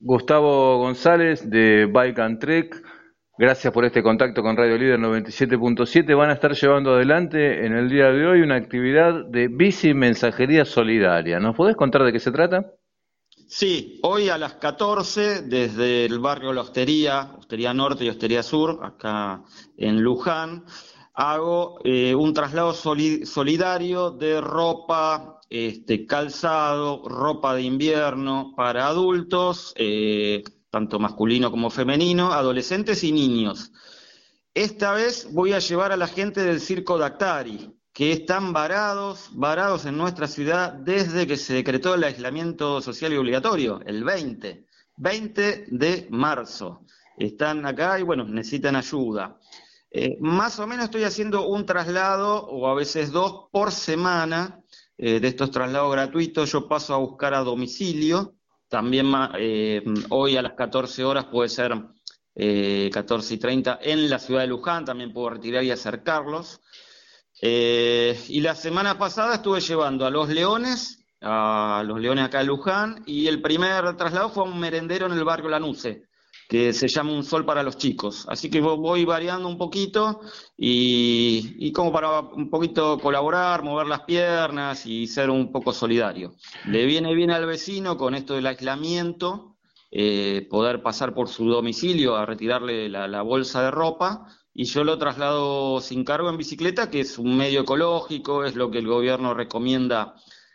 Gustavo González de Bike and Trek, gracias por este contacto con Radio Líder 97.7. Van a estar llevando adelante en el día de hoy una actividad de bici mensajería solidaria. ¿Nos podés contar de qué se trata? Sí, hoy a las 14, desde el barrio La Hostería, Hostería Norte y Hostería Sur, acá en Luján, hago un traslado solidario de ropa, calzado, ropa de invierno para adultos, tanto masculino como femenino, adolescentes y niños. Esta vez voy a llevar a la gente del Circo Dactari, que están varados en nuestra ciudad desde que se decretó el aislamiento social y obligatorio, el 20 de marzo. Están acá y bueno, necesitan ayuda. Más o menos estoy haciendo un traslado, o a veces dos, por semana, de estos traslados gratuitos. Yo paso a buscar a domicilio. También hoy a las 14 horas puede ser 14:30 en la ciudad de Luján, también puedo retirar y acercarlos. Y la semana pasada estuve llevando a los Leones acá en Luján, y el primer traslado fue a un merendero en el barrio Lanuse, que se llama Un Sol para los Chicos. Así que voy variando un poquito y como para un poquito colaborar, mover las piernas y ser un poco solidario. Le viene bien al vecino con esto del aislamiento, poder pasar por su domicilio a retirarle la bolsa de ropa. Y yo lo traslado sin cargo en bicicleta, que es un medio ecológico, es lo que el gobierno recomienda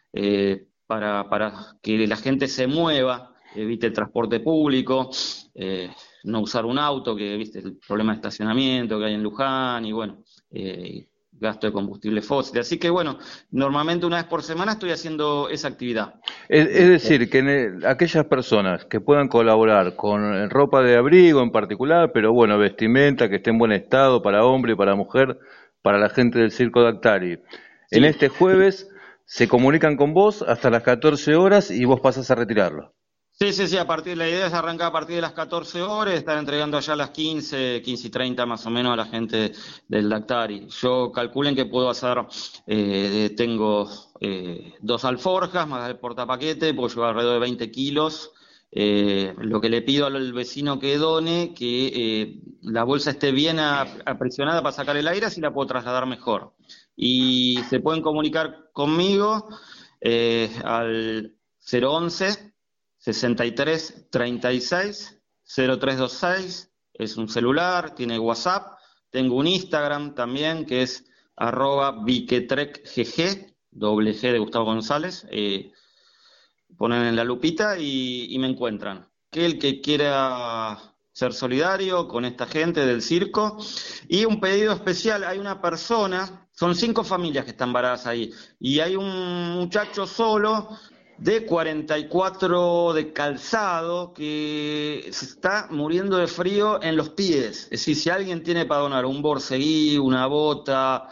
para que la gente se mueva, evite el transporte público, no usar un auto, que viste el problema de estacionamiento que hay en Luján, y bueno, gasto de combustible fósil. Así que bueno, normalmente una vez por semana estoy haciendo esa actividad. Es decir, que aquellas personas que puedan colaborar con ropa de abrigo en particular, pero bueno, vestimenta que esté en buen estado para hombre y para mujer, para la gente del Circo Dactari, en Sí. este jueves se comunican con vos hasta las 14 horas y vos pasás a retirarlo. Sí, la idea es arrancar a partir de las 14 horas, estar entregando allá a las 15:30 más o menos a la gente del Dactari. Yo calculen que puedo hacer, tengo dos alforjas más el portapaquete, puedo llevar alrededor de 20 kilos. Lo que le pido al vecino que done, que la bolsa esté bien apresionada para sacar el aire, así la puedo trasladar mejor. Y se pueden comunicar conmigo al 011 63 36 0326, es un celular, tiene WhatsApp, tengo un Instagram también que es @biquetrecgg, doble G de Gustavo González, ponen en la lupita y me encuentran. Aquel que quiera ser solidario con esta gente del circo. Y un pedido especial, hay una persona, son 5 familias que están varadas ahí, y hay un muchacho solo de 44 de calzado que se está muriendo de frío en los pies. Es decir, si alguien tiene para donar un borceguí, una bota,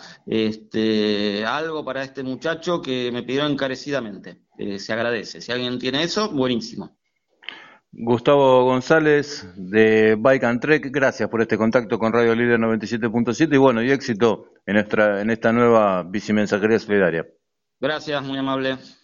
algo para este muchacho, que me pidieron encarecidamente, se agradece. Si alguien tiene eso, buenísimo. Gustavo González de Bike and Trek, gracias por este contacto con Radio Líder 97.7 y bueno, y éxito en esta nueva bici mensajería solidaria. Gracias, muy amable.